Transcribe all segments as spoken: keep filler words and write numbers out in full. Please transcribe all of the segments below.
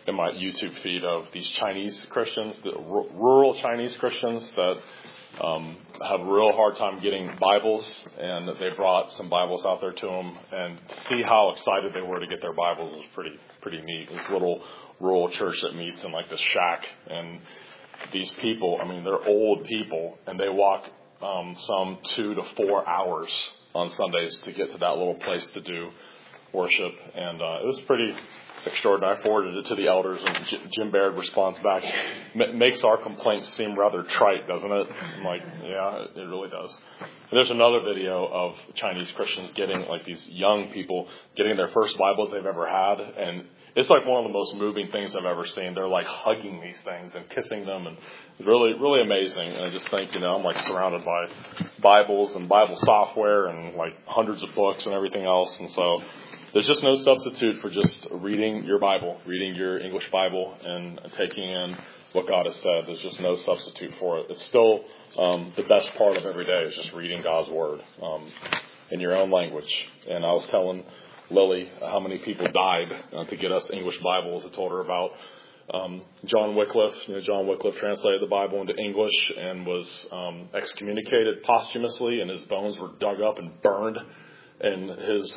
in my YouTube feed of these Chinese Christians, the r- rural Chinese Christians that um, have a real hard time getting Bibles, and they brought some Bibles out there to them, and to see how excited they were to get their Bibles was pretty pretty neat. This little rural church that meets in like this shack, and these people, I mean, they're old people, and they walk um, some two to four hours on Sundays to get to that little place to do worship, and uh, it was pretty extraordinary. I forwarded it to the elders, and J- Jim Baird responds back, M- makes our complaints seem rather trite, doesn't it? I'm like, yeah, it, it really does. And there's another video of Chinese Christians getting, like these young people, getting their first Bibles they've ever had, and it's like one of the most moving things I've ever seen. They're like hugging these things and kissing them, and it's really, really amazing. And I just think, you know, I'm like surrounded by Bibles and Bible software and like hundreds of books and everything else, and so there's just no substitute for just reading your Bible, reading your English Bible, and taking in what God has said. There's just no substitute for it. It's still um, the best part of every day is just reading God's Word um, in your own language. And I was telling Lily how many people died uh, to get us English Bibles. I told her about um, John Wycliffe. You know, John Wycliffe translated the Bible into English and was um, excommunicated posthumously, and his bones were dug up and burned, and his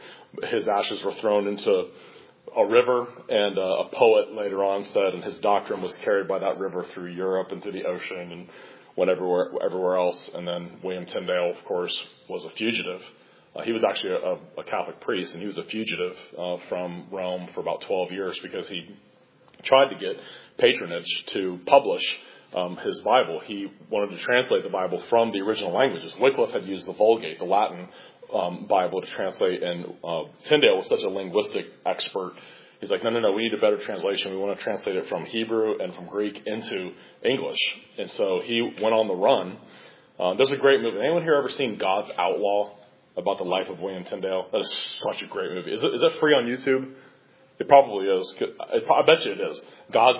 his ashes were thrown into a river, and uh, a poet later on said, and his doctrine was carried by that river through Europe and through the ocean and went everywhere, everywhere else. And then William Tyndale, of course, was a fugitive. Uh, he was actually a, a Catholic priest, and he was a fugitive uh, from Rome for about twelve years because he tried to get patronage to publish um, his Bible. He wanted to translate the Bible from the original languages. Wycliffe had used the Vulgate, the Latin Um, Bible to translate, and uh, Tyndale was such a linguistic expert. He's like, no, no, no, we need a better translation. We want to translate it from Hebrew and from Greek into English. And so he went on the run. Uh, there's a great movie. Anyone here ever seen God's Outlaw, about the life of William Tyndale? That is such a great movie. Is it, is it free on YouTube? It probably is. I bet you it is. God.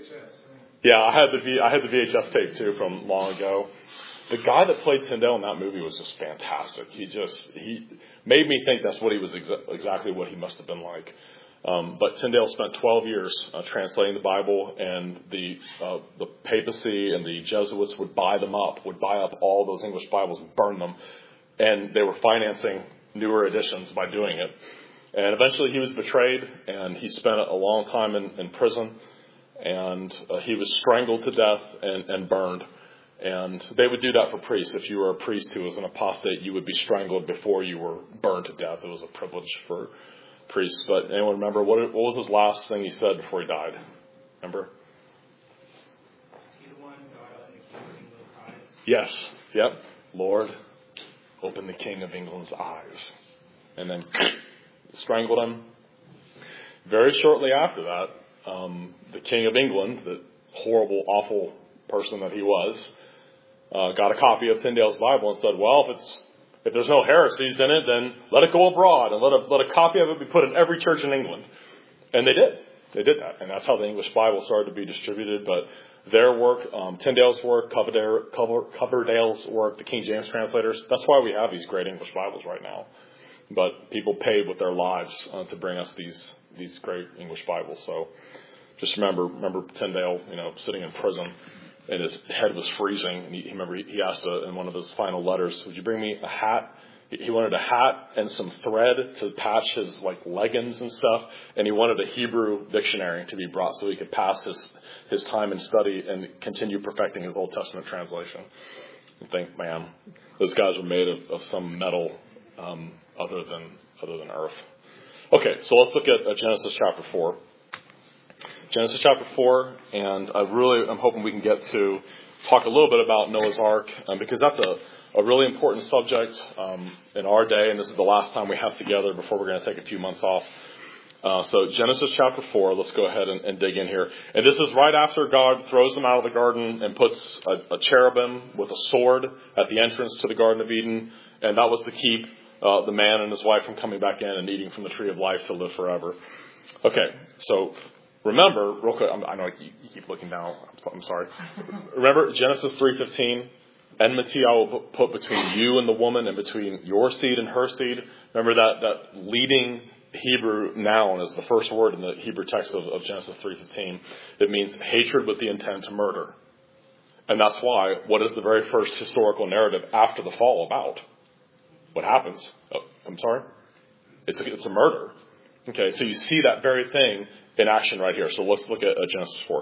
Yeah, I had the V, I had the V H S tape too from long ago. The guy that played Tyndale in that movie was just fantastic. He just, he made me think that's what he was exa- exactly what he must have been like. Um, but Tyndale spent twelve years uh, translating the Bible, and the uh, the papacy and the Jesuits would buy them up, would buy up all those English Bibles and burn them. And they were financing newer editions by doing it. And eventually he was betrayed, and he spent a long time in, in prison, and uh, he was strangled to death and, and burned. And they would do that for priests. If you were a priest who was an apostate, you would be strangled before you were burned to death. It was a privilege for priests. But anyone remember, what, what was his last thing he said before he died? Remember? Yes. Yep. Lord, open the King of England's eyes. And then strangled him. Very shortly after that, um, the King of England, the horrible, awful person that he was, Uh, got a copy of Tyndale's Bible and said, well, if it's if there's no heresies in it, then let it go abroad and let a, let a copy of it be put in every church in England. And they did. They did that. And that's how the English Bible started to be distributed. But their work, um, Tyndale's work, Coverdale, Cover, Coverdale's work, the King James translators, that's why we have these great English Bibles right now. But people paid with their lives uh, to bring us these these great English Bibles. So just remember, remember Tyndale, you know, sitting in prison, and his head was freezing. And he, remember, he asked a, in one of his final letters, would you bring me a hat? He wanted a hat and some thread to patch his like leggings and stuff. And he wanted a Hebrew dictionary to be brought so he could pass his, his time in study and continue perfecting his Old Testament translation. And think, man, those guys were made of, of some metal um, other than other than earth. Okay, so let's look at uh, Genesis chapter four. Genesis chapter four, and I really, I'm hoping we can get to talk a little bit about Noah's Ark, um, because that's a, a really important subject um, in our day, and this is the last time we have together before we're going to take a few months off. Uh, so Genesis chapter four, let's go ahead and, and dig in here. And this is right after God throws them out of the garden and puts a, a cherubim with a sword at the entrance to the Garden of Eden, and that was to keep uh, the man and his wife from coming back in and eating from the tree of life to live forever. Okay, so remember, real quick, I'm, I know you, you keep looking down. I'm, I'm sorry. Remember Genesis three fifteen? Enmity I will put between you and the woman and between your seed and her seed. Remember that, that leading Hebrew noun is the first word in the Hebrew text of, of Genesis three fifteen. It means hatred with the intent to murder. And that's why, what is the very first historical narrative after the fall about? What happens? Oh, I'm sorry? It's a, it's a murder. Okay, so you see that very thing in action right here. So let's look at uh, Genesis four.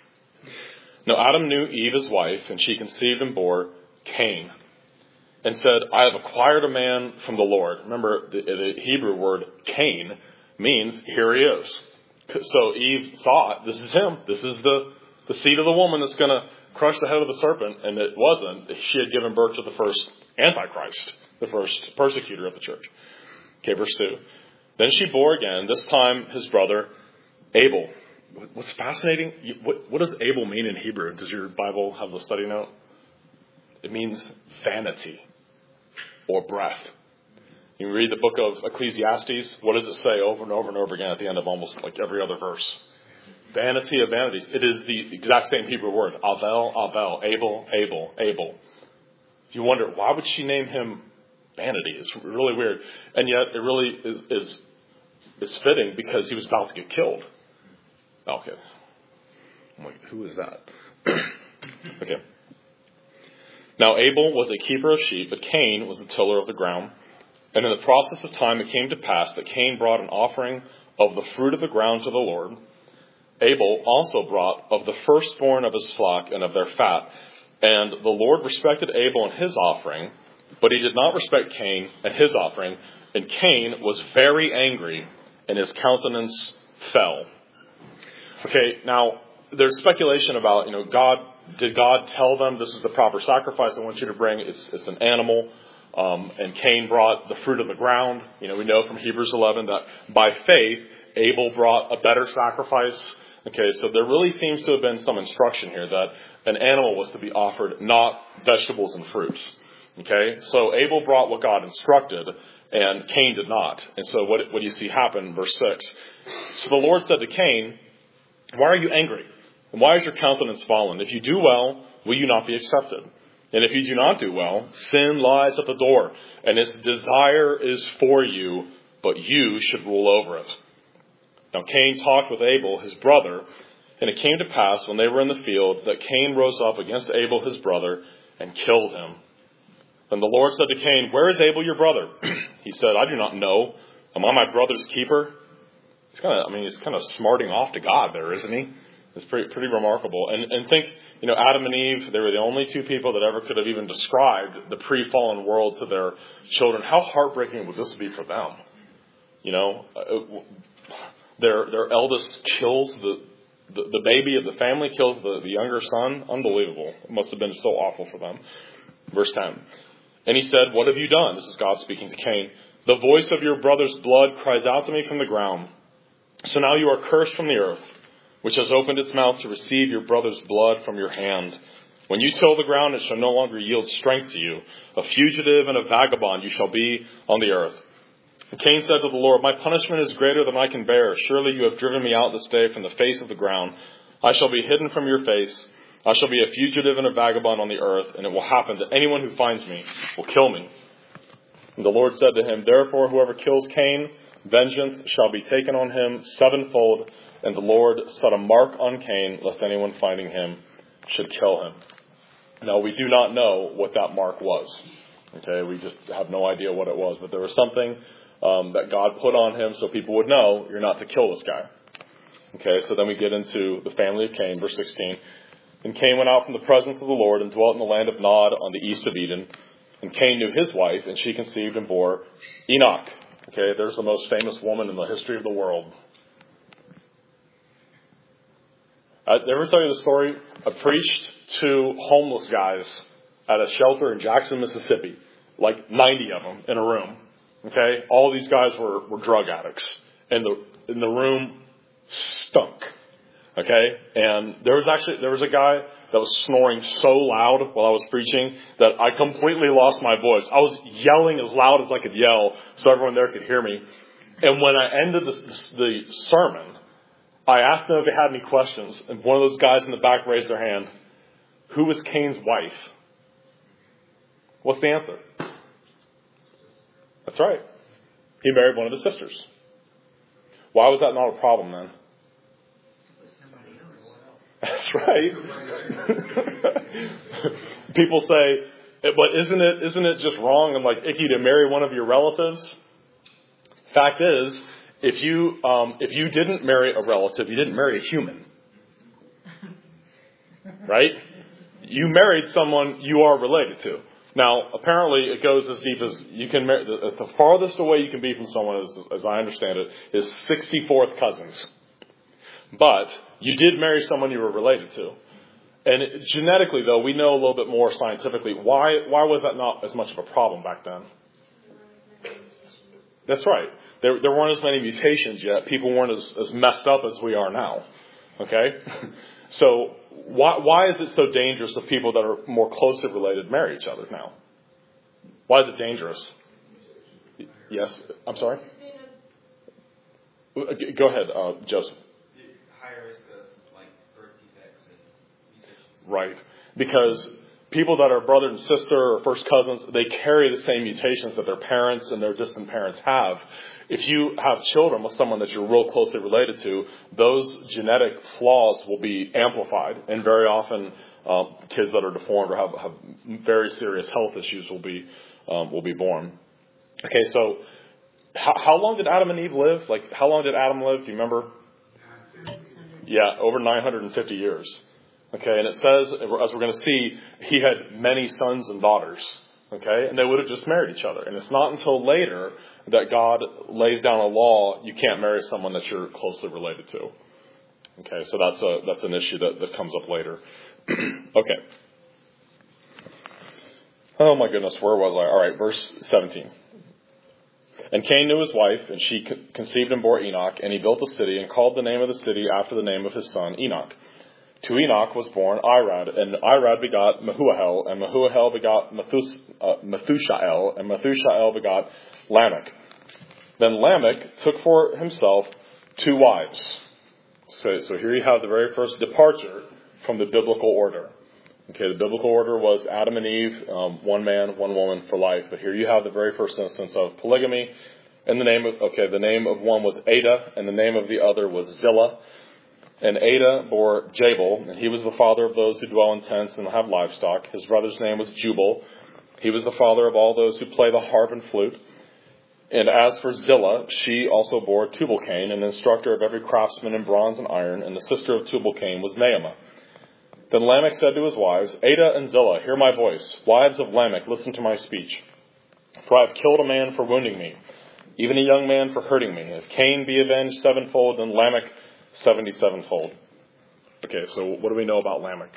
Now Adam knew Eve his wife, and she conceived and bore Cain, and said, I have acquired a man from the Lord. Remember, the, the Hebrew word Cain means, here he is. So Eve thought, this is him. This is the, the seed of the woman that's going to crush the head of the serpent. And it wasn't. She had given birth to the first Antichrist, the first persecutor of the church. Okay, verse two. Then she bore again, this time his brother Abel. What's fascinating, what, what does Abel mean in Hebrew? Does your Bible have the study note? It means vanity or breath. You read the book of Ecclesiastes, what does it say over and over and over again at the end of almost like every other verse? Vanity of vanities. It is the exact same Hebrew word. Avel, Avel, Abel, Abel, Abel. You wonder, why would she name him vanity? It's really weird. And yet it really is, is, is fitting because he was about to get killed. Okay. I'm like, who is that? Okay. Now Abel was a keeper of sheep, but Cain was a tiller of the ground. And in the process of time it came to pass that Cain brought an offering of the fruit of the ground to the Lord. Abel also brought of the firstborn of his flock and of their fat. And the Lord respected Abel and his offering, but he did not respect Cain and his offering. And Cain was very angry, and his countenance fell. Okay, now there's speculation about, you know, God, did God tell them this is the proper sacrifice I want you to bring? It's, it's an animal. Um, and Cain brought the fruit of the ground. You know, we know from Hebrews eleven that by faith, Abel brought a better sacrifice. Okay, so there really seems to have been some instruction here that an animal was to be offered, not vegetables and fruits. Okay, so Abel brought what God instructed, and Cain did not. And so what, what do you see happen? Verse six. So the Lord said to Cain, why are you angry? And why is your countenance fallen? If you do well, will you not be accepted? And if you do not do well, sin lies at the door, and its desire is for you, but you should rule over it. Now Cain talked with Abel, his brother, and it came to pass when they were in the field that Cain rose up against Abel, his brother, and killed him. Then the Lord said to Cain, where is Abel, your brother? He said, I do not know. Am I my brother's keeper? He's kind of, I mean, he's kind of smarting off to God there, isn't he? It's pretty, pretty remarkable. And, and think, you know, Adam and Eve, they were the only two people that ever could have even described the pre-fallen world to their children. How heartbreaking would this be for them? You know, their their eldest kills the, the, the baby of the family, kills the, the younger son. Unbelievable. It must have been so awful for them. Verse ten. And he said, what have you done? This is God speaking to Cain. The voice of your brother's blood cries out to me from the ground. So now you are cursed from the earth, which has opened its mouth to receive your brother's blood from your hand. When you till the ground, it shall no longer yield strength to you. A fugitive and a vagabond you shall be on the earth. And Cain said to the Lord, my punishment is greater than I can bear. Surely you have driven me out this day from the face of the ground. I shall be hidden from your face. I shall be a fugitive and a vagabond on the earth, and it will happen that anyone who finds me will kill me. And the Lord said to him, therefore whoever kills Cain, vengeance shall be taken on him sevenfold. And the Lord set a mark on Cain, lest anyone finding him should kill him. Now, we do not know what that mark was. Okay, we just have no idea what it was. But there was something um, that God put on him so people would know you're not to kill this guy. Okay, so then we get into the family of Cain, verse sixteen. And Cain went out from the presence of the Lord and dwelt in the land of Nod on the east of Eden. And Cain knew his wife, and she conceived and bore Enoch. Okay, there's the most famous woman in the history of the world. Uh, did I ever tell you the story? I preached to homeless guys at a shelter in Jackson, Mississippi. Like ninety of them in a room. Okay? All these guys were, were drug addicts. And the, and the room stunk. Okay? And there was actually, there was a guy that was snoring so loud while I was preaching that I completely lost my voice. I was yelling as loud as I could yell so everyone there could hear me. And when I ended the, the sermon, I asked them if they had any questions, and one of those guys in the back raised their hand. Who was Cain's wife? What's the answer? That's right. He married one of his sisters. Why was that not a problem then? That's right. People say, but isn't it isn't it just wrong and like icky to marry one of your relatives? Fact is, if you um, if you didn't marry a relative, you didn't marry a human, right? You married someone you are related to. Now, apparently, it goes as deep as you can marry. The, the farthest away you can be from someone, as, as I understand it, is sixty-fourth cousins. But you did marry someone you were related to. And it, genetically, though, we know a little bit more scientifically. Why why was that not as much of a problem back then? That's right. There, there weren't as many mutations yet. People weren't as, as messed up as we are now. Okay? So why why is it so dangerous if people that are more closely related marry each other now? Why is it dangerous? Yes? I'm sorry? Go ahead, uh, Joseph. Higher risk of like birth defects and mutations. Right. Because people that are brother and sister or first cousins, they carry the same mutations that their parents and their distant parents have. If you have children with someone that you're real closely related to, those genetic flaws will be amplified. And very often, um, kids that are deformed or have, have very serious health issues will be um, will be born. Okay, so how, how long did Adam and Eve live? Like, how long did Adam live? Do you remember? Yeah, over nine hundred fifty years. Okay, and it says, as we're going to see, he had many sons and daughters. Okay, and they would have just married each other. And it's not until later that God lays down a law, you can't marry someone that you're closely related to. Okay, so that's a that's an issue that, that comes up later. Okay. Oh my goodness, where was I? All right, verse seventeen. And Cain knew his wife, and she conceived and bore Enoch, and he built a city and called the name of the city after the name of his son Enoch. To Enoch was born Irad, and Irad begot Mehuahel, and Mehuahel begot Methus, uh, Methushael, and Methushael begot Lamech. Then Lamech took for himself two wives. So, so here you have the very first departure from the biblical order. Okay, the biblical order was Adam and Eve, um, one man, one woman for life. But here you have the very first instance of polygamy. And the name of, okay, the name of one was Ada, and the name of the other was Zillah. And Ada bore Jabal, and he was the father of those who dwell in tents and have livestock. His brother's name was Jubal. He was the father of all those who play the harp and flute. And as for Zillah, she also bore Tubal-Cain, an instructor of every craftsman in bronze and iron, and the sister of Tubal-Cain was Naamah. Then Lamech said to his wives, Ada and Zillah, hear my voice. Wives of Lamech, listen to my speech. For I have killed a man for wounding me, even a young man for hurting me. If Cain be avenged sevenfold, then Lamech seventy-sevenfold. Okay, so what do we know about Lamech?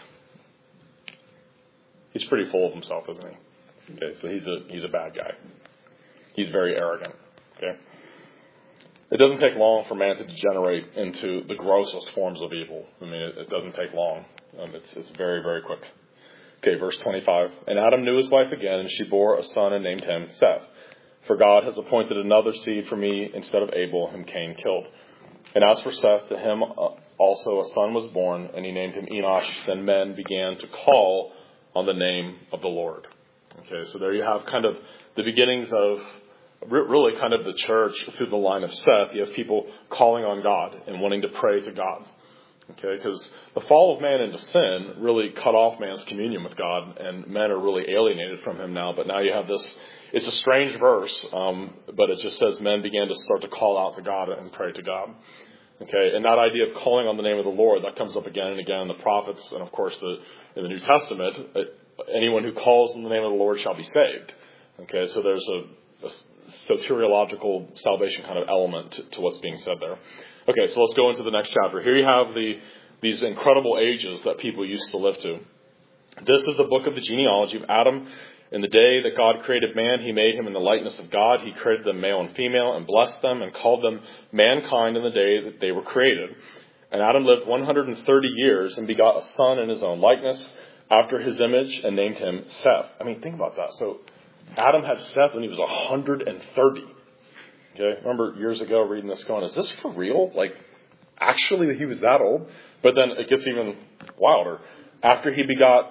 He's pretty full of himself, isn't he? Okay, so he's a he's a bad guy. He's very arrogant. Okay, it doesn't take long for man to degenerate into the grossest forms of evil. I mean, it, it doesn't take long. Um, it's it's very very quick. Okay, verse twenty-five. And Adam knew his wife again, and she bore a son and named him Seth. For God has appointed another seed for me instead of Abel, whom Cain killed. And as for Seth, to him also a son was born, and he named him Enosh. Then men began to call on the name of the Lord. Okay, so there you have kind of the beginnings of really kind of the church through the line of Seth. You have people calling on God and wanting to pray to God. Okay, because the fall of man into sin really cut off man's communion with God, and men are really alienated from him now. But now you have this, it's a strange verse, um, but it just says men began to start to call out to God and pray to God. Okay, and that idea of calling on the name of the Lord, that comes up again and again in the prophets, and of course the in the New Testament, anyone who calls on the name of the Lord shall be saved. Okay, so there's a, a soteriological salvation kind of element to, to what's being said there. Okay, so let's go into the next chapter. Here you have the these incredible ages that people used to live to. This is the book of the genealogy of Adam. In the day that God created man, he made him in the likeness of God. He created them male and female and blessed them and called them mankind in the day that they were created. And Adam lived one hundred thirty years and begot a son in his own likeness after his image and named him Seth. I mean, think about that. So Adam had Seth when he was one hundred thirty. Okay, I remember years ago reading this going, is this for real? Like, actually he was that old? But then it gets even wilder. After he begot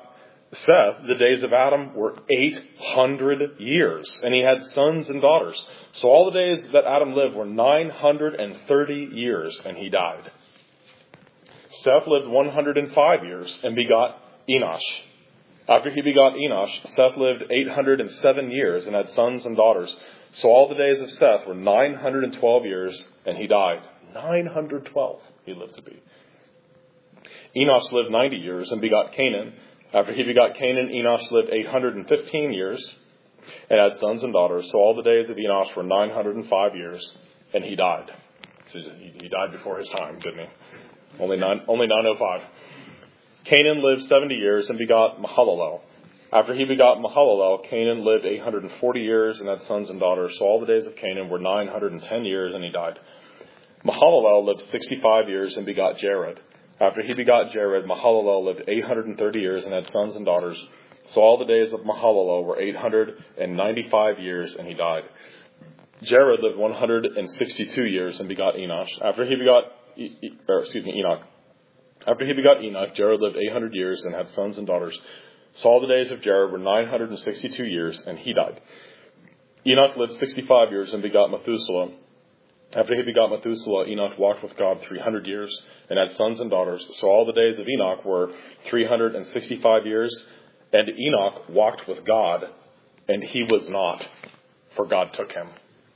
Seth, the days of Adam were eight hundred years, and he had sons and daughters. So all the days that Adam lived were nine hundred thirty years, and he died. Seth lived one hundred five years and begot Enosh. After he begot Enosh, Seth lived eight hundred seven years and had sons and daughters. So all the days of Seth were nine hundred twelve years, and he died. nine hundred twelve he lived to be. Enosh lived ninety years and begot Canaan. After he begot Canaan, Enosh lived eight hundred fifteen years and had sons and daughters. So all the days of Enosh were nine hundred five years, and he died. So he died before his time, didn't he? Only nine, only nine oh five. Canaan lived seventy years and begot Mahalalel. After he begot Mahalalel, Canaan lived eight hundred forty years and had sons and daughters. So all the days of Canaan were nine hundred ten years, and he died. Mahalalel lived sixty-five years and begot Jared. After he begot Jared, Mahalalel lived eight hundred thirty years and had sons and daughters. So all the days of Mahalalel were eight hundred ninety-five years, and he died. Jared lived one hundred sixty-two years and begot Enosh. After he begot, or excuse me, Enoch. After he begot Enoch, Jared lived eight hundred years and had sons and daughters. So all the days of Jared were nine hundred sixty-two years, and he died. Enoch lived sixty-five years and begot Methuselah. After he begot Methuselah, Enoch walked with God three hundred years and had sons and daughters. So all the days of Enoch were three hundred sixty-five years. And Enoch walked with God, and he was not, for God took him.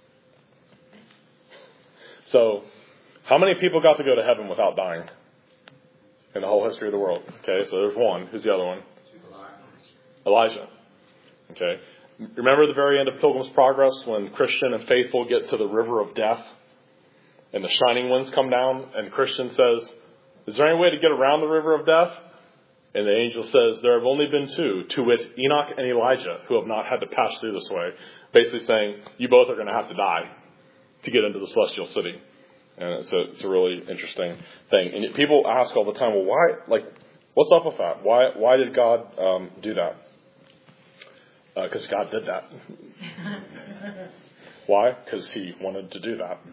So, how many people got to go to heaven without dying in the whole history of the world? Okay, so there's one. Who's the other one? Elijah. Okay. Remember the very end of Pilgrim's Progress when Christian and faithful get to the river of death and the shining winds come down, and Christian says, is there any way to get around the river of death? And the angel says, there have only been two, to wit, Enoch and Elijah, who have not had to pass through this way. Basically saying, you both are going to have to die to get into the celestial city. And it's a, it's a really interesting thing. And people ask all the time, well, why, like, what's up with that? Why, why did God um, do that? Because uh, God did that. Why? Because he wanted to do that.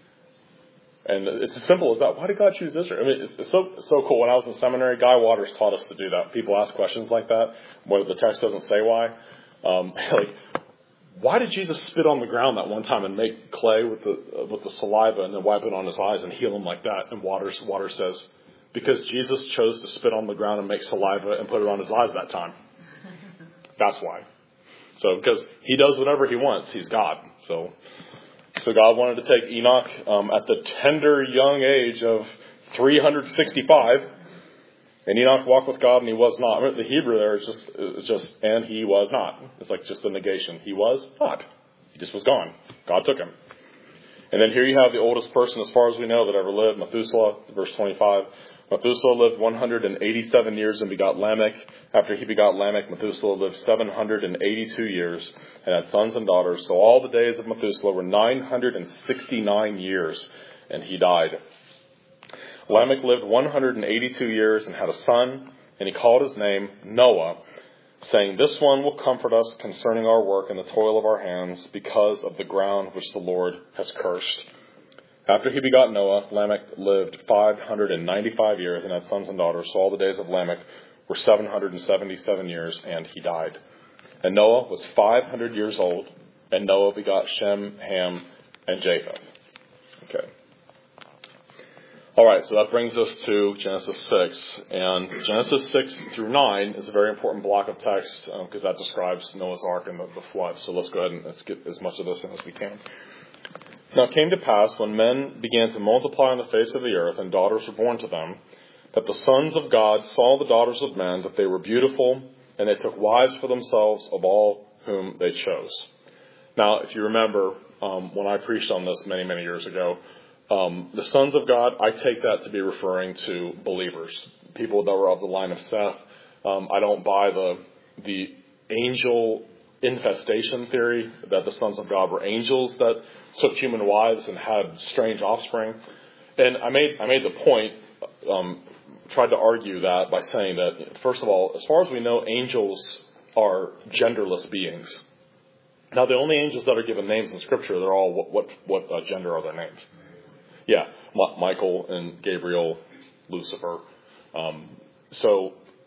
And it's as simple as that. Why did God choose Israel? I mean, it's so so cool. When I was in seminary, Guy Waters taught us to do that. People ask questions like that, where the text doesn't say why. Um, like, why did Jesus spit on the ground that one time and make clay with the uh, with the saliva and then wipe it on his eyes and heal him like that? And Waters Waters says, because Jesus chose to spit on the ground and make saliva and put it on his eyes that time. That's why. So, because he does whatever he wants, he's God. So. So God wanted to take Enoch um, at the tender young age of three hundred sixty-five, and Enoch walked with God, and he was not. I mean, the Hebrew there is just, it's just, and he was not. It's like just a negation. He was not. He just was gone. God took him. And then here you have the oldest person, as far as we know, that ever lived, Methuselah, verse twenty-five. Methuselah lived one hundred eighty-seven years and begot Lamech. After he begot Lamech, Methuselah lived seven hundred eighty-two years and had sons and daughters. So all the days of Methuselah were nine hundred sixty-nine years, and he died. Lamech lived one hundred eighty-two years and had a son, and he called his name Noah, saying, this one will comfort us concerning our work and the toil of our hands, because of the ground which the Lord has cursed. After he begot Noah, Lamech lived five hundred ninety-five years and had sons and daughters. So all the days of Lamech were seven hundred seventy-seven years, and he died. And Noah was five hundred years old, and Noah begot Shem, Ham, and Japheth. Okay. All right, so that brings us to Genesis six. And Genesis six through nine is a very important block of text because um, that describes Noah's Ark and the, the flood. So let's go ahead and let's get as much of this in as we can. Now it came to pass, when men began to multiply on the face of the earth, and daughters were born to them, that the sons of God saw the daughters of men, that they were beautiful, and they took wives for themselves of all whom they chose. Now, if you remember, um, when I preached on this many, many years ago, um, the sons of God, I take that to be referring to believers, people that were of the line of Seth. Um, I don't buy the the angel infestation theory that the sons of God were angels that took human wives and had strange offspring. And I made I made the point, um, tried to argue that by saying that, first of all, as far as we know, angels are genderless beings. Now, the only angels that are given names in Scripture, they're all, what what, what uh, gender are their names? Yeah, Ma- Michael and Gabriel, Lucifer. Um, so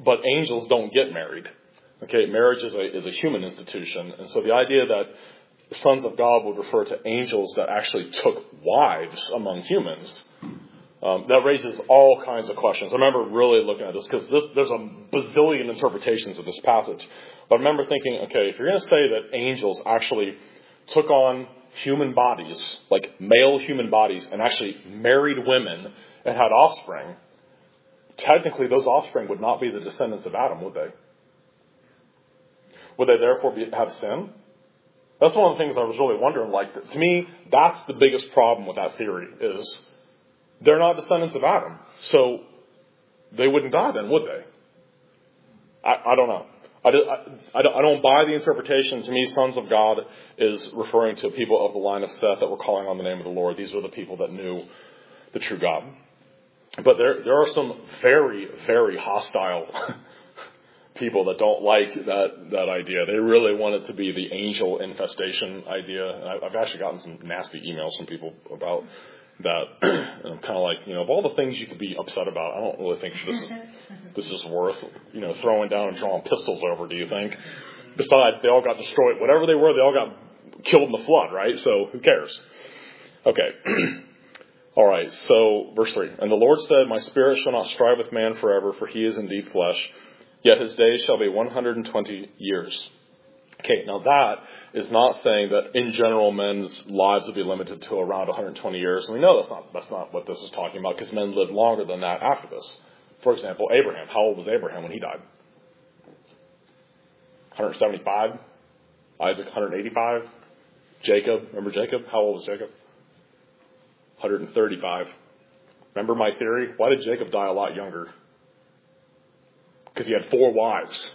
but angels don't get married. Okay, marriage is a is a human institution, and so the idea that sons of God would refer to angels that actually took wives among humans, um, that raises all kinds of questions. I remember really looking at this because there's a bazillion interpretations of this passage. But I remember thinking, okay, if you're going to say that angels actually took on human bodies, like male human bodies, and actually married women and had offspring, technically those offspring would not be the descendants of Adam, would they? Would they therefore be, have sin? That's one of the things I was really wondering. Like, to me, that's the biggest problem with that theory, is they're not descendants of Adam. So they wouldn't die then, would they? I, I don't know. I, I, I don't buy the interpretation. To me, sons of God is referring to people of the line of Seth that were calling on the name of the Lord. These are the people that knew the true God. But there, there are some very, very hostile people that don't like that, that idea. They really want it to be the angel infestation idea. And I, I've actually gotten some nasty emails from people about that. And I'm kind of like, you know, of all the things you could be upset about, I don't really think this is this is worth, you know, throwing down and drawing pistols over, do you think? Besides, they all got destroyed. Whatever they were, they all got killed in the flood, right? So who cares? Okay. All right, so verse three. And the Lord said, my spirit shall not strive with man forever, for he is indeed flesh. Yet his days shall be one hundred twenty years. Okay, now that is not saying that in general men's lives will be limited to around one hundred twenty years. And we know that's not that's not what this is talking about, because men live longer than that after this. For example, Abraham. How old was Abraham when he died? one hundred seventy-five. Isaac, one hundred eighty-five. Jacob. Remember Jacob? How old was Jacob? one hundred thirty-five. Remember my theory? Why did Jacob die a lot younger? Because he had four wives.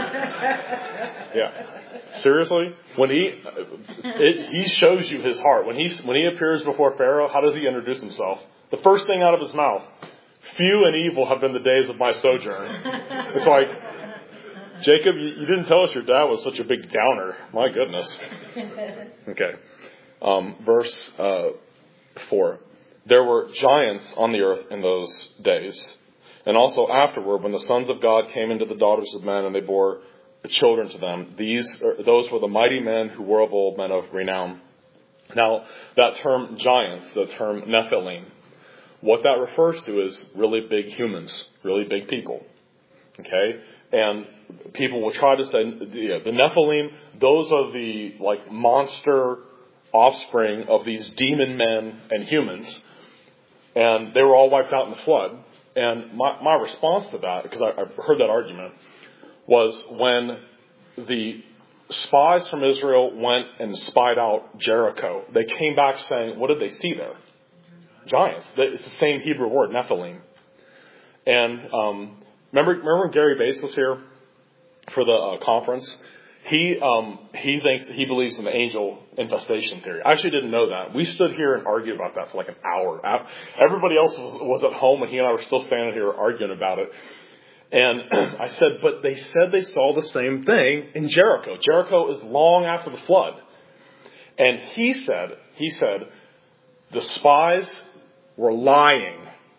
Yeah. Seriously? When he, it, he shows you his heart. When he, when he appears before Pharaoh, how does he introduce himself? The first thing out of his mouth, few and evil have been the days of my sojourn. It's like, Jacob, you, you didn't tell us your dad was such a big downer. My goodness. Okay. Um, verse uh, four. There were giants on the earth in those days. And also afterward, when the sons of God came into the daughters of men and they bore children to them, these those were the mighty men who were of old, men of renown. Now, that term giants, the term Nephilim, what that refers to is really big humans, really big people. Okay? And people will try to say, yeah, the Nephilim, those are the like monster offspring of these demon men and humans. And they were all wiped out in the flood. And my, my response to that, because I, I heard that argument, was when the spies from Israel went and spied out Jericho, they came back saying, what did they see there? Giants. It's the same Hebrew word, Nephilim. And um, remember, remember when Gary Bates was here for the uh, conference? He um, he thinks he believes in the angel infestation theory. I actually didn't know that. We stood here and argued about that for like an hour. Everybody else was, was at home, and he and I were still standing here arguing about it. And I said, but they said they saw the same thing in Jericho. Jericho is long after the flood. And he said, he said, the spies were lying.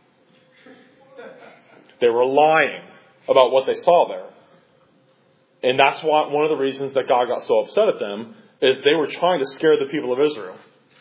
They were lying about what they saw there. And that's why one of the reasons that God got so upset at them is they were trying to scare the people of Israel.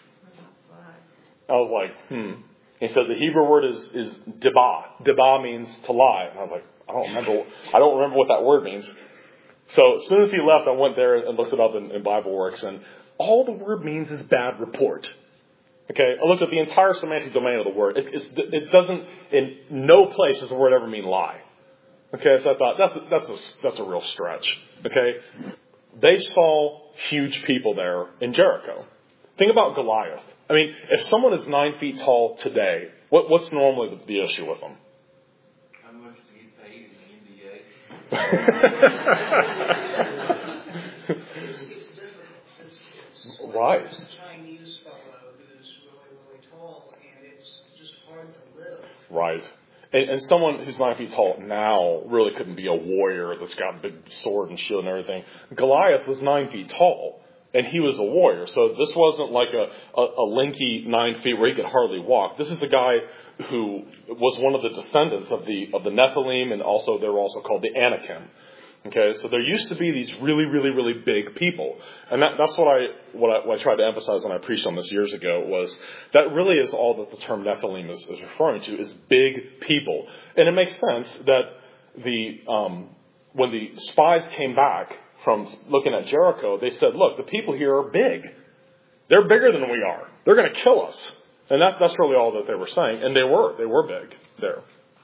I was like, hmm. He said the Hebrew word is, is deba. Deba means to lie. And I was like, I don't remember. I don't remember what that word means. So as soon as he left, I went there and looked it up in, in BibleWorks, and all the word means is bad report. Okay, I looked at the entire semantic domain of the word. It, it's, it doesn't, in no place does the word ever mean lie. Okay, so I thought that's a, that's a, that's a real stretch. Okay, they saw huge people there in Jericho. Think about Goliath. I mean, if someone is nine feet tall today, what, what's normally the, the issue with them? How much do you pay in the N B A? it's, it's different. It's, it's right. There's a Chinese fellow who's really, really tall, and it's just hard to live. Right. And, and someone who's nine feet tall now really couldn't be a warrior that's got a big sword and shield and everything. Goliath was nine feet tall. and he was a warrior. So this wasn't like a, a, a lanky nine feet where he could hardly walk. This is a guy who was one of the descendants of the of the Nephilim, and also they were also called the Anakim. Okay, so there used to be these really, really, really big people, and that, that's what I, what I what I tried to emphasize when I preached on this years ago, was that really is all that the term Nephilim is, is referring to, is big people. And it makes sense that the um, when the spies came back from looking at Jericho, they said, "Look, the people here are big. They're bigger than we are. They're going to kill us." And that, that's really all that they were saying, and they were they were big there.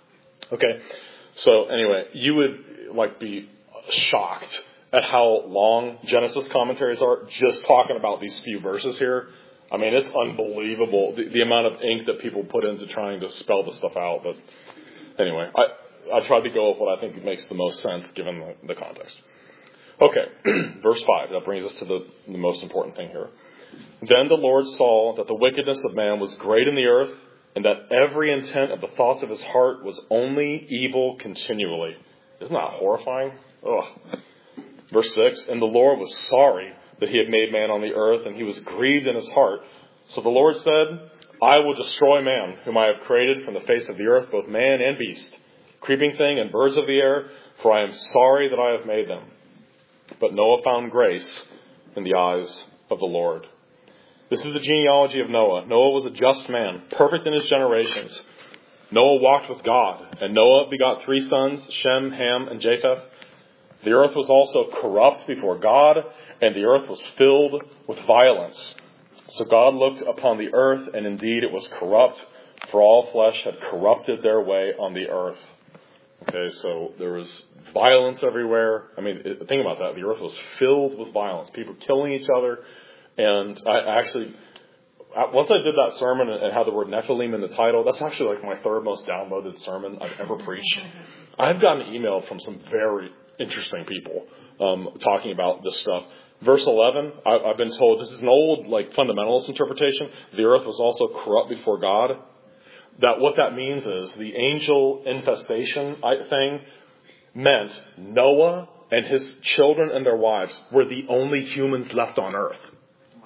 Okay, so anyway, you would like be shocked at how long Genesis commentaries are just talking about these few verses here. I mean, it's unbelievable the, the amount of ink that people put into trying to spell the stuff out. But anyway, I, I tried to go with what I think makes the most sense given the, the context. Okay, verse five. That brings us to the, the most important thing here. Then the Lord saw that the wickedness of man was great in the earth, and that every intent of the thoughts of his heart was only evil continually. Isn't that horrifying? Ugh. Verse six, and the Lord was sorry that he had made man on the earth, and he was grieved in his heart. So the Lord said, I will destroy man, whom I have created from the face of the earth, both man and beast, creeping thing and birds of the air, for I am sorry that I have made them. But Noah found grace in the eyes of the Lord. This is the genealogy of Noah. Noah was a just man, perfect in his generations. Noah walked with God, and Noah begot three sons, Shem, Ham, and Japheth. The earth was also corrupt before God, and the earth was filled with violence. So God looked upon the earth, and indeed it was corrupt, for all flesh had corrupted their way on the earth. Okay, so there was violence everywhere. I mean, think about that. The earth was filled with violence. People killing each other. And I actually, once I did that sermon and had the word Nephilim in the title, that's actually like my third most downloaded sermon I've ever preached. I've gotten email from some very interesting people um, talking about this stuff. Verse eleven, I, I've been told, this is an old like fundamentalist interpretation. The earth was also corrupt before God. That what that means is the angel infestation thing meant Noah and his children and their wives were the only humans left on earth. Wow.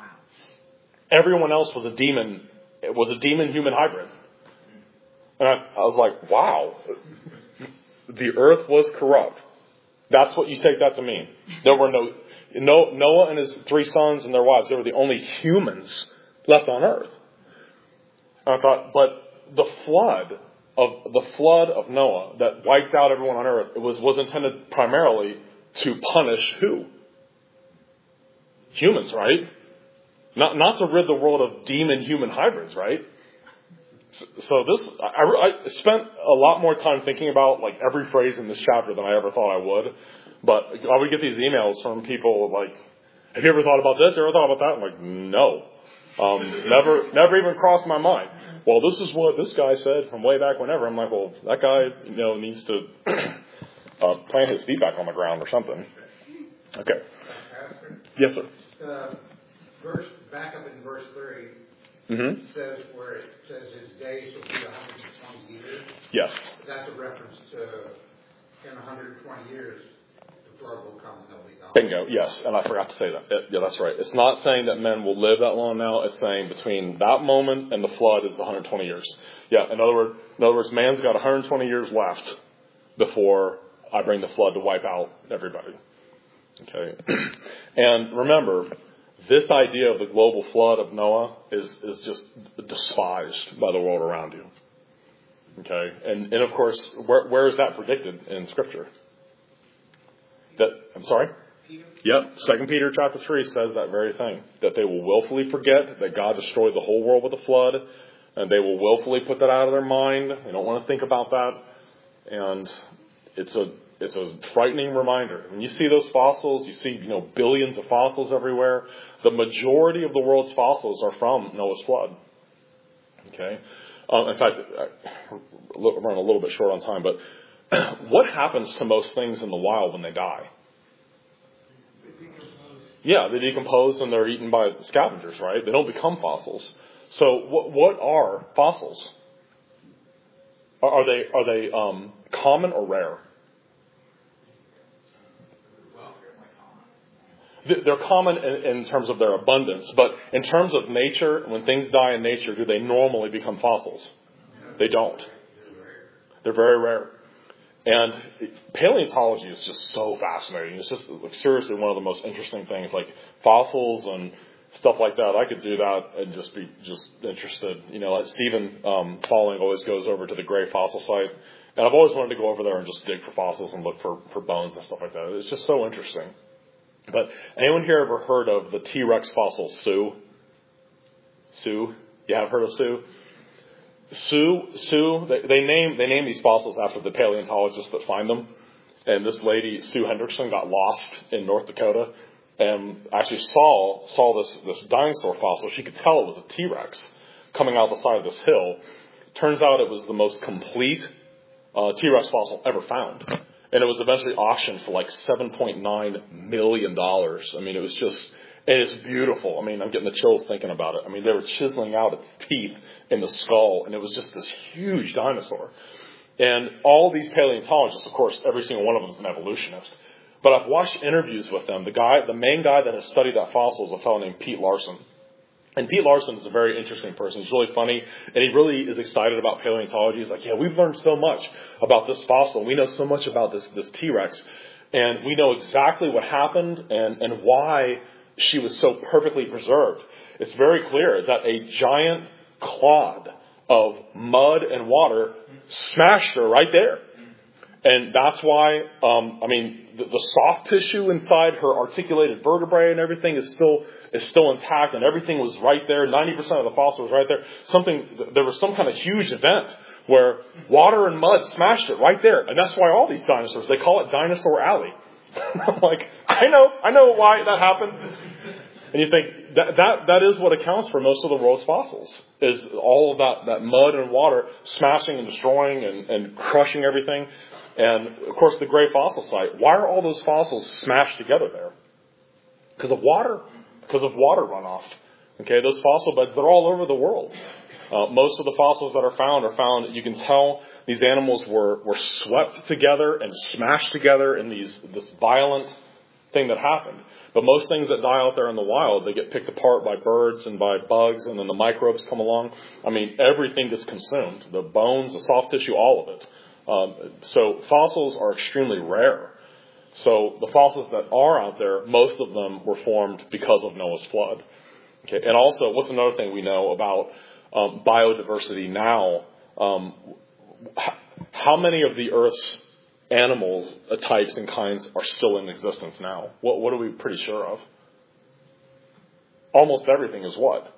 Everyone else was a demon. It was a demon-human hybrid. And I, I was like, wow. The earth was corrupt. That's what you take that to mean. There were no, no Noah and his three sons and their wives, they were the only humans left on earth. And I thought, but the flood of the flood of Noah that wiped out everyone on earth, it was, was intended primarily to punish who? Humans, right? Not not to rid the world of demon-human hybrids, right? So, so this, I, I spent a lot more time thinking about like every phrase in this chapter than I ever thought I would. But I would get these emails from people like, "Have you ever thought about this? Ever thought about that?" I'm like, "No, um, never, never even crossed my mind." Well, this is what this guy said from way back whenever. I'm like, well, that guy, you know, needs to uh, plant his feet back on the ground or something. Okay. Pastor, Yes, sir. uh, verse back up in verse thirty, Mm-hmm. it says where it says his days will be one hundred twenty years. Yes. That's a reference to in one hundred twenty years the flood will come and they'll be gone. Bingo. Yes, and I forgot to say that. It, yeah, that's right. It's not saying that men will live that long now. It's saying between that moment and the flood is one hundred twenty years. Yeah. In other words, in other words, man's got one hundred twenty years left before I bring the flood to wipe out everybody. Okay. And remember, this idea of the global flood of Noah is is just despised by the world around you. Okay. And and of course, where where is that predicted in Scripture? That I'm sorry. Peter? Yep. Second Peter chapter three says that very thing. That they will willfully forget that God destroyed the whole world with a flood, and they will willfully put that out of their mind. They don't want to think about that. And it's a it's a frightening reminder. When you see those fossils, you see, you know, billions of fossils everywhere. The majority of the world's fossils are from Noah's flood. Okay. Um, in fact, I'm running a little bit short on time, but what happens to most things in the wild when they die? Yeah, they decompose and they're eaten by scavengers, right? They don't become fossils. So what, what are fossils? Are, are they are they um, common or rare? they're common in, in terms of their abundance, but in terms of nature, when things die in nature, do they normally become fossils? They don't. They're very rare. And paleontology is just so fascinating. It's just like, seriously one of the most interesting things, like fossils and stuff like that. I could do that and just be just interested. You know, like Stephen um, Falling always goes over to the Gray fossil site. And I've always wanted to go over there and just dig for fossils and look for, for bones and stuff like that. It's just so interesting. But anyone here ever heard of the T-Rex fossil, Sue? Sue? You have heard of Sue? Sue, Sue, they, they name they name these fossils after the paleontologists that find them. And this lady, Sue Hendrickson, got lost in North Dakota and actually saw saw this, this dinosaur fossil. She could tell it was a T-Rex coming out the side of this hill. Turns out it was the most complete uh, T-Rex fossil ever found. And it was eventually auctioned for like seven point nine million dollars. I mean, it was just, it is beautiful. I mean, I'm getting the chills thinking about it. I mean, they were chiseling out its teeth in the skull, and it was just this huge dinosaur. And all these paleontologists, of course, every single one of them is an evolutionist. But I've watched interviews with them. The guy, the main guy that has studied that fossil is a fellow named Pete Larson. And Pete Larson is a very interesting person. He's really funny, and he really is excited about paleontology. He's like, yeah, we've learned so much about this fossil. We know so much about this, this T-Rex. And we know exactly what happened and, and why she was so perfectly preserved. It's very clear that a giant clod of mud and water smashed her right there. And that's why, um, I mean, the, the soft tissue inside her articulated vertebrae and everything is still is still intact, and everything was right there. ninety percent of the fossil was right there. Something, there was some kind of huge event where water and mud smashed it right there. And that's why all these dinosaurs, they call it Dinosaur Alley. I'm like, I know, I know why that happened. And you think, that, that that is what accounts for most of the world's fossils, is all of that, that mud and water smashing and destroying and, and crushing everything. And, of course, the Gray fossil site. Why are all those fossils smashed together there? Because of water. Because of water runoff. Okay, those fossil beds, they're all over the world. Uh, most of the fossils that are found are found, you can tell these animals were, were swept together and smashed together in these this violent thing that happened. But most things that die out there in the wild, they get picked apart by birds and by bugs, and then the microbes come along. I mean, everything gets consumed. The bones, the soft tissue, all of it. Um, so fossils are extremely rare. So the fossils that are out there, most of them were formed because of Noah's flood. Okay, and also, what's another thing we know about um, biodiversity now? Um, how many of the Earth's animals, uh, types, and kinds are still in existence now? What, what are we pretty sure of? Almost everything is what?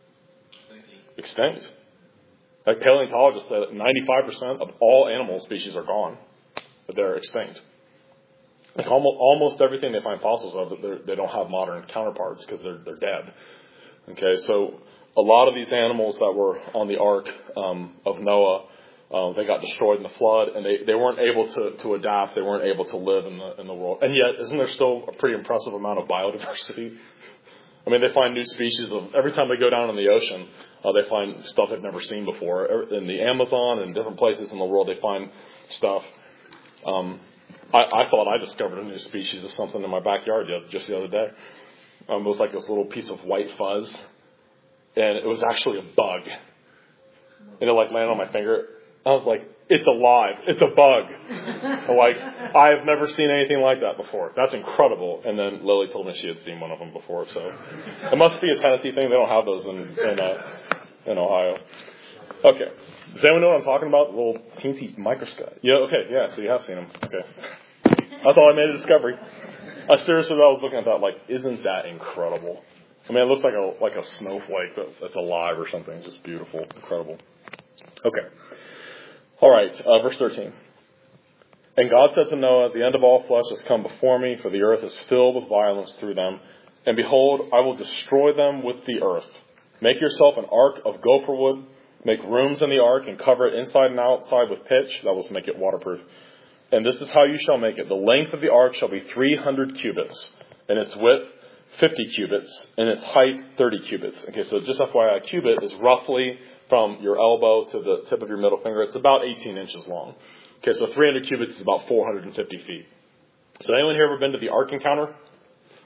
Extinct. Like paleontologists say that ninety-five percent of all animal species are gone. They're extinct. Like almost, almost everything they find fossils of, they don't have modern counterparts because they're they're dead. Okay, so a lot of these animals that were on the ark um, of Noah, uh, they got destroyed in the flood, and they, they weren't able to, to adapt. They weren't able to live in the in the world. And yet, isn't there still a pretty impressive amount of biodiversity? I mean, they find new species of every time they go down in the ocean. Uh, they find stuff they've never seen before. In the Amazon and different places in the world, they find stuff. Um, I, I thought I discovered a new species of something in my backyard just the other day. Um, it was like this little piece of white fuzz, and it was actually a bug. And it like landed on my finger. I was like, it's alive. It's a bug. I'm like, I have never seen anything like that before. That's incredible. And then Lily told me she had seen one of them before. So it must be a Tennessee thing. They don't have those in in, uh, in Ohio. Okay. Does anyone know what I'm talking about? The little teensy microscope. Yeah, okay. Yeah, so you have seen them. Okay. I thought I made a discovery. I seriously, I was looking at that like, isn't that incredible? I mean, it looks like a like a snowflake that, that's alive or something. It's just beautiful. Incredible. Okay. All right, uh, verse thirteen. And God said to Noah, the end of all flesh has come before me, for the earth is filled with violence through them. And behold, I will destroy them with the earth. Make yourself an ark of gopher wood. Make rooms in the ark and cover it inside and outside with pitch. That will make it waterproof. And this is how you shall make it. The length of the ark shall be three hundred cubits, and its width fifty cubits, and its height thirty cubits. Okay, so just F Y I, a cubit is roughly from your elbow to the tip of your middle finger. It's about eighteen inches long. Okay, so three hundred cubits is about four hundred fifty feet. So anyone here ever been to the Ark Encounter?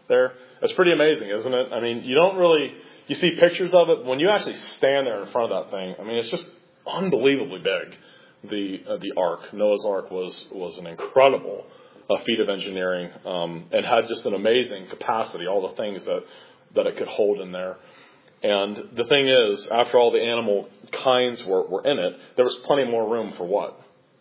there. It's pretty amazing, isn't it? I mean, you don't really, you see pictures of it. When you actually stand there in front of that thing, I mean, it's just unbelievably big. The uh, the Ark, Noah's Ark, was was an incredible uh, feat of engineering, um, and had just an amazing capacity, all the things that, that it could hold in there. And the thing is, after all the animal kinds were, were in it, there was plenty more room for what?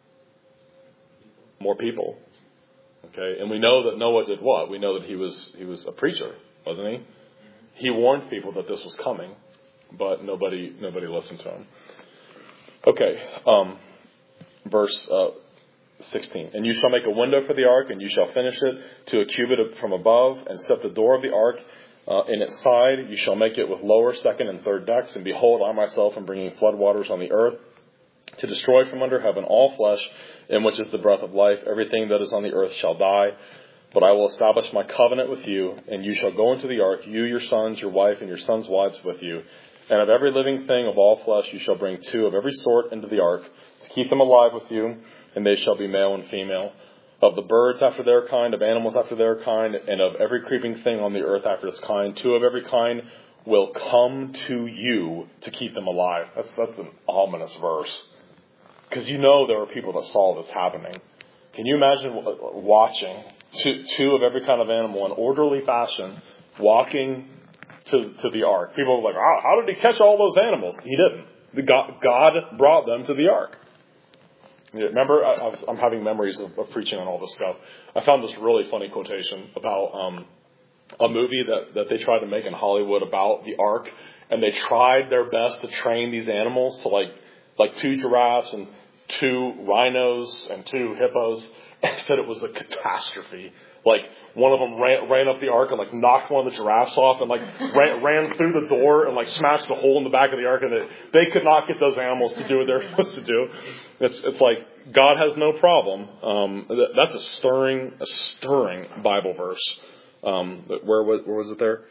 More people. Okay, and we know that Noah did what? We know that he was he was a preacher, wasn't he? He warned people that this was coming, but nobody nobody listened to him. Okay, um, verse uh, sixteen. And you shall make a window for the ark, and you shall finish it to a cubit from above, and set the door of the ark uh, in its side. You shall make it with lower, second, and third decks. And behold, I myself am bringing floodwaters on the earth to destroy from under heaven all flesh, in which is the breath of life. Everything that is on the earth shall die. But I will establish my covenant with you, and you shall go into the ark, you, your sons, your wife, and your sons' wives with you. And of every living thing of all flesh you shall bring two of every sort into the ark, to keep them alive with you, and they shall be male and female. Of the birds after their kind, of animals after their kind, and of every creeping thing on the earth after its kind, two of every kind will come to you to keep them alive. That's, that's an ominous verse. Because you know there are people that saw this happening. Can you imagine watching two, two of every kind of animal in orderly fashion walking to, to the ark? People were like, how, how did he catch all those animals? He didn't. The God, God brought them to the ark. Remember, I, I was, I'm having memories of, of preaching on all this stuff. I found this really funny quotation about um, a movie that, that they tried to make in Hollywood about the ark. And they tried their best to train these animals to like, like two giraffes and two rhinos and two hippos, and said it was a catastrophe. Like, one of them ran, ran up the ark and like knocked one of the giraffes off and like ran, ran through the door and like smashed a hole in the back of the ark, and it, they could not get those animals to do what they're supposed to do. It's it's like God has no problem. Um, that, that's a stirring, a stirring Bible verse. Um, where was where was it there?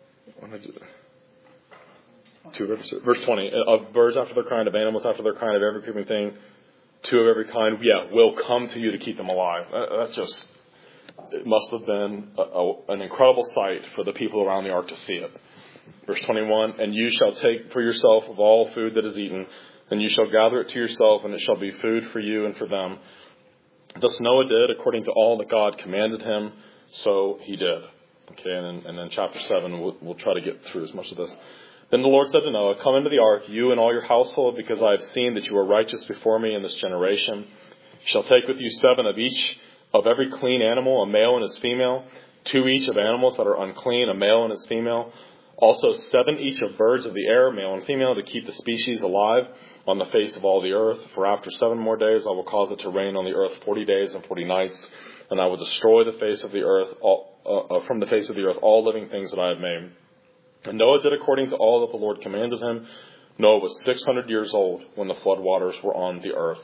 Two verse twenty. Of birds after their kind, of animals after their kind, of every creeping thing, two of every kind, yeah, will come to you to keep them alive. That's just, it must have been a, a, an incredible sight for the people around the ark to see it. Verse twenty-one, and you shall take for yourself of all food that is eaten, and you shall gather it to yourself, and it shall be food for you and for them. Thus Noah did according to all that God commanded him, so he did. Okay, and, and then chapter seven, we'll, we'll try to get through as much of this. Then the Lord said to Noah, come into the ark, you and all your household, because I have seen that you are righteous before me in this generation. You shall take with you seven of each of every clean animal, a male and his female, two each of animals that are unclean, a male and his female. Also seven each of birds of the air, male and female, to keep the species alive on the face of all the earth. For after seven more days I will cause it to rain on the earth forty days and forty nights, and I will destroy the face of the earth, all, uh, from the face of the earth, all living things that I have made. And Noah did according to all that the Lord commanded him. Noah was six hundred years old when the flood waters were on the earth.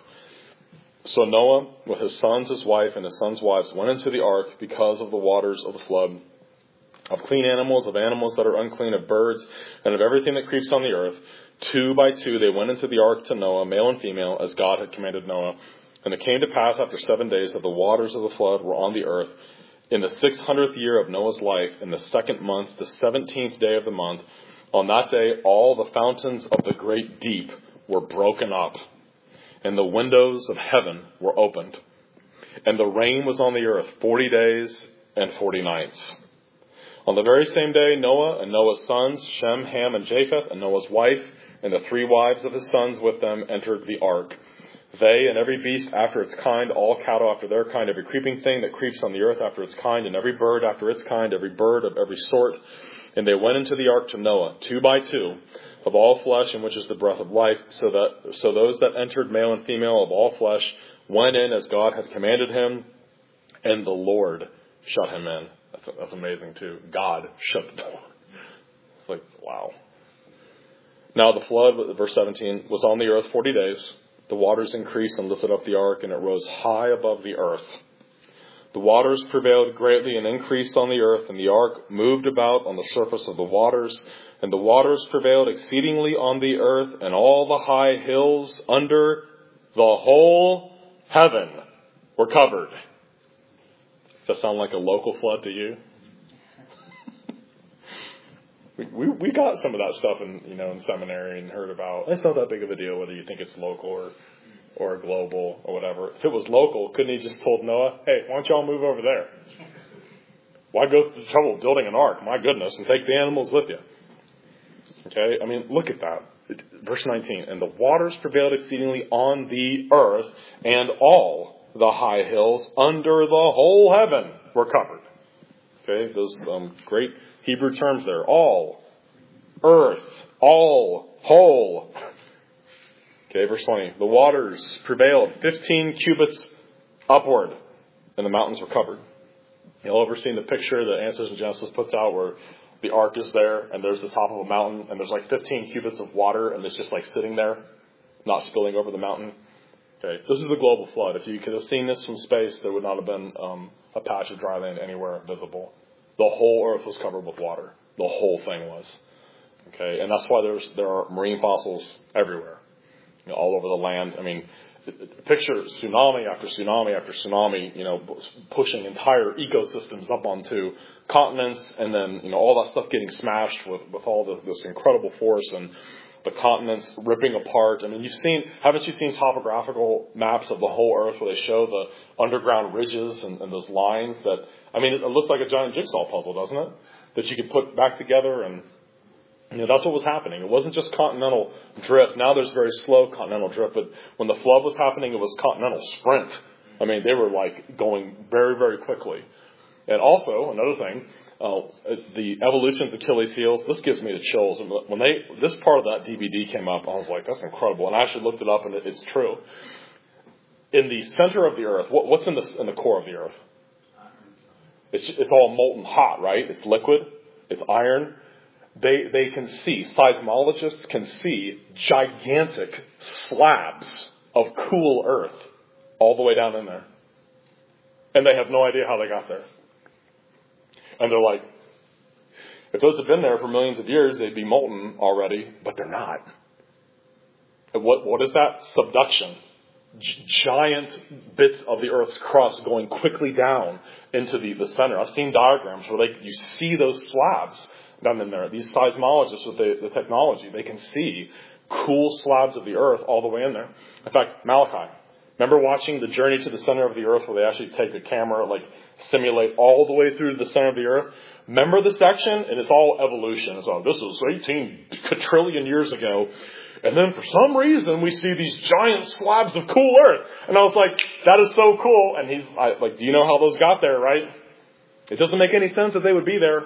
So Noah, with his sons, his wife, and his sons' wives, went into the ark because of the waters of the flood, of clean animals, of animals that are unclean, of birds, and of everything that creeps on the earth. Two by two they went into the ark to Noah, male and female, as God had commanded Noah. And it came to pass after seven days that the waters of the flood were on the earth. In the six hundredth year of Noah's life, in the second month, the seventeenth day of the month, on that day all the fountains of the great deep were broken up, and the windows of heaven were opened. And the rain was on the earth forty days and forty nights. On the very same day, Noah and Noah's sons, Shem, Ham, and Japheth, and Noah's wife, and the three wives of his sons with them entered the ark. They and every beast after its kind, all cattle after their kind, every creeping thing that creeps on the earth after its kind, and every bird after its kind, every bird of every sort. And they went into the ark to Noah, two by two, of all flesh, in which is the breath of life, so that so those that entered, male and female of all flesh, went in as God had commanded him, and the Lord shut him in. That's, that's amazing too. God shut the door. It's like, wow. Now the flood, verse seventeen, was on the earth forty days. The waters increased and lifted up the ark, and it rose high above the earth. The waters prevailed greatly and increased on the earth, and the ark moved about on the surface of the waters. And the waters prevailed exceedingly on the earth, and all the high hills under the whole heaven were covered. Does that sound like a local flood to you? We, we we got some of that stuff in you know in seminary and heard about. It's not that big of a deal whether you think it's local or or global or whatever. If it was local, couldn't he just told Noah, "Hey, why don't y'all move over there? Why go through the trouble of building an ark? My goodness, and take the animals with you." Okay, I mean, look at that. It, verse nineteen, and the waters prevailed exceedingly on the earth, and all the high hills under the whole heaven were covered. Okay, those um, great Hebrew terms there. All, earth, all, whole. Okay, verse twenty. The waters prevailed fifteen cubits upward, and the mountains were covered. You'll ever seen the picture that Answers in Genesis puts out where the ark is there, and there's the top of a mountain, and there's like fifteen cubits of water, and it's just like sitting there, not spilling over the mountain. Okay, this is a global flood. If you could have seen this from space, there would not have been um, a patch of dry land anywhere visible. The whole earth was covered with water. The whole thing was. Okay, and that's why there's there are marine fossils everywhere, you know, all over the land. I mean, picture tsunami after tsunami after tsunami, you know, pushing entire ecosystems up onto continents, and then you know all that stuff getting smashed with with all this, this incredible force, and the continents ripping apart. I mean, you've seen, haven't you seen topographical maps of the whole earth where they show the underground ridges and, and those lines that, I mean, it, it looks like a giant jigsaw puzzle, doesn't it? That you could put back together, and, you know, that's what was happening. It wasn't just continental drift. Now there's very slow continental drift, but when the flood was happening, it was continental sprint. I mean, they were like going very, very quickly. And also, another thing, Uh, the evolution of Achilles' heels, this gives me the chills. When they, this part of that D V D came up, I was like, that's incredible. And I actually looked it up, and it, it's true. In the center of the earth, what, what's in the, in the core of the earth? It's, it's all molten hot, right? It's liquid. It's iron. They, they can see, seismologists can see gigantic slabs of cool earth all the way down in there. And they have no idea how they got there. And they're like, if those have been there for millions of years, they'd be molten already, but they're not. And what, what is that? Subduction. G- giant bits of the Earth's crust going quickly down into the, the center. I've seen diagrams where they, you see those slabs down in there. These seismologists with the, the technology, they can see cool slabs of the Earth all the way in there. In fact, Malachi, remember watching the journey to the center of the Earth where they actually take a camera, like, simulate all the way through to the center of the earth? Remember the section? And it's all evolution. So this was eighteen quadrillion years ago. And then for some reason we see these giant slabs of cool earth. And I was like, that is so cool. And he's I, like, do you know how those got there, right? It doesn't make any sense that they would be there.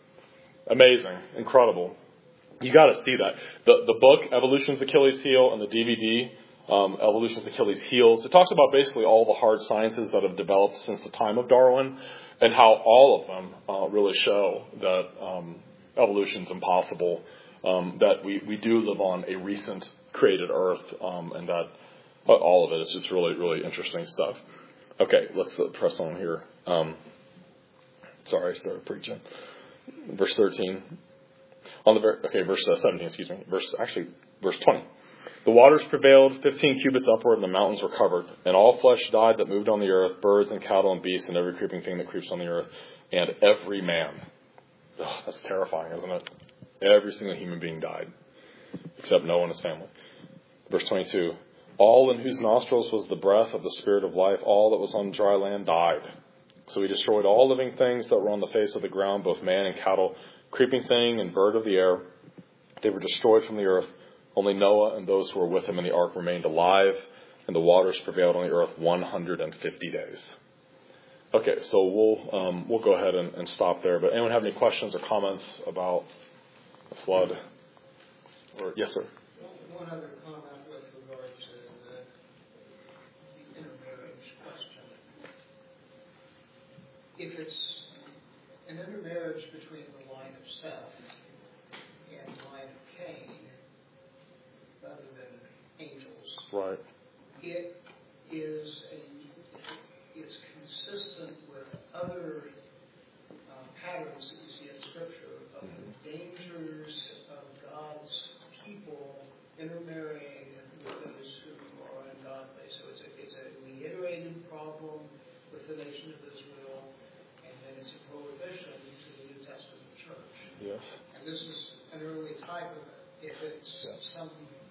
Amazing. Incredible. You got to see that. The, the book, Evolution's Achilles' Heel, and the D V D, Um, Evolution's Achilles' Heels. It talks about basically all the hard sciences that have developed since the time of Darwin, and how all of them uh, really show that um, evolution's impossible, um, that we, we do live on a recent created Earth, um, and that uh, all of it is just really, really interesting stuff. Okay, let's uh, press on here. Um, sorry, I started preaching. Verse thirteen. On the ver- okay, verse uh, seventeen, excuse me. Verse actually, verse twenty. The waters prevailed fifteen cubits upward, and the mountains were covered. And all flesh died that moved on the earth, birds and cattle and beasts and every creeping thing that creeps on the earth, and every man. Ugh, that's terrifying, isn't it? Every single human being died, except Noah and his family. Verse twenty-two. All in whose nostrils was the breath of the spirit of life, all that was on dry land died. So he destroyed all living things that were on the face of the ground, both man and cattle, creeping thing and bird of the air. They were destroyed from the earth. Only Noah and those who were with him in the ark remained alive, and the waters prevailed on the earth one hundred fifty days. Okay, so we'll um, we'll go ahead and, and stop there. But anyone have any questions or comments about the flood? Or yes, sir. One other comment with regard to the, the intermarriage question. If it's an intermarriage between the line of Seth and the line of Cain, rather than angels, Right. it is a is consistent with other uh, patterns that you see in Scripture of the dangers of God's people intermarrying with those who are ungodly. So it's a it's a reiterated problem with the nation of Israel, and then it's a prohibition to the New Testament church. Yes. And this is some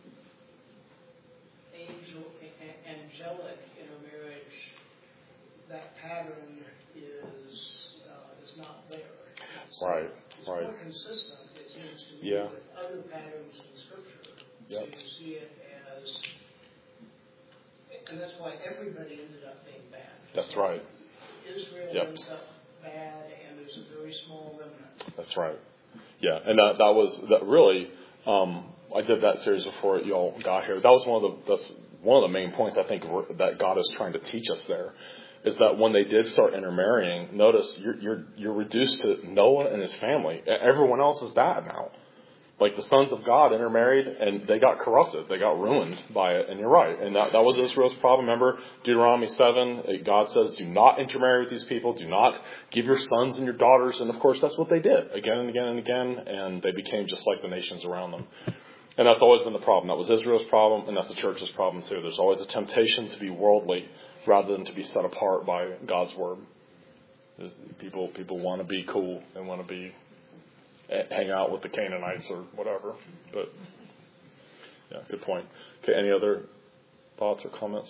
angel, a- angelic intermarriage, that pattern is uh, is not there. It's, Right, it's right. more consistent, it seems to me, Yeah. with other patterns in Scripture. Yep. So you see it as, and that's why everybody ended up being bad. That's So right. Israel Yep. ends up bad, and there's a very small remnant. That's right. Yeah, and that that was that really. Um, I did that series before y'all got here. That was one of the that's one of the main points I think we're, that God is trying to teach us there, is that when they did start intermarrying, notice you're you're you're reduced to Noah and his family. Everyone else is bad now. Like the sons of God intermarried and they got corrupted. They got ruined by it. And you're right. And that, that was Israel's problem. Remember Deuteronomy seven, God says, do not intermarry with these people. Do not give your sons and your daughters. And of course, that's what they did again and again and again. And they became just like the nations around them. And that's always been the problem. That was Israel's problem. And that's the church's problem too. There's always a temptation to be worldly rather than to be set apart by God's word. There's, people, people want to be cool and want to be hang out with the Canaanites or whatever. But, yeah, good point. Okay, any other thoughts or comments?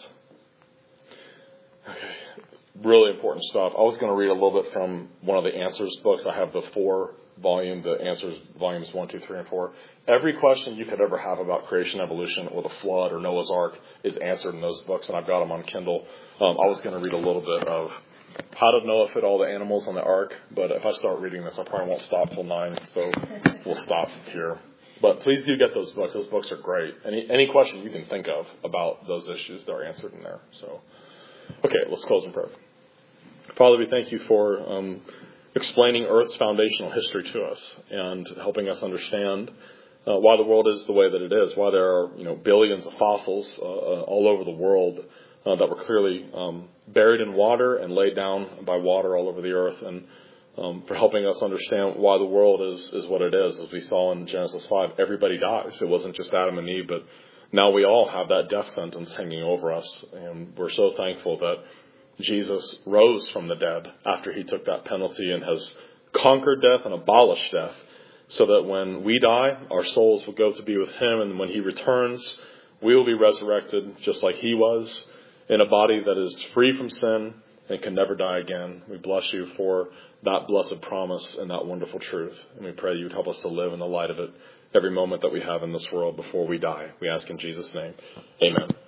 Okay, really important stuff. I was going to read a little bit from one of the Answers books. I have the four volume, the Answers volumes one, two, three, and four. Every question you could ever have about creation, evolution, or the flood, or Noah's Ark is answered in those books, and I've got them on Kindle. Um, I was going to read a little bit of how did Noah fit all the animals on the ark? But if I start reading this, I probably won't stop till nine, so we'll stop here. But please do get those books. Those books are great. Any any question you can think of about those issues, they're answered in there. So, okay, let's close in prayer. Father, we thank you for um, explaining Earth's foundational history to us and helping us understand uh, why the world is the way that it is, why there are you know billions of fossils uh, uh, all over the world Uh, that were clearly um, buried in water and laid down by water all over the earth, and um, for helping us understand why the world is, is what it is. As we saw in Genesis five, everybody dies. It wasn't just Adam and Eve, but now we all have that death sentence hanging over us, and we're so thankful that Jesus rose from the dead after he took that penalty and has conquered death and abolished death, so that when we die, our souls will go to be with him, and when he returns, we will be resurrected just like he was, in a body that is free from sin and can never die again. We bless you for that blessed promise and that wonderful truth. And we pray you would help us to live in the light of it every moment that we have in this world before we die. We ask in Jesus' name. Amen.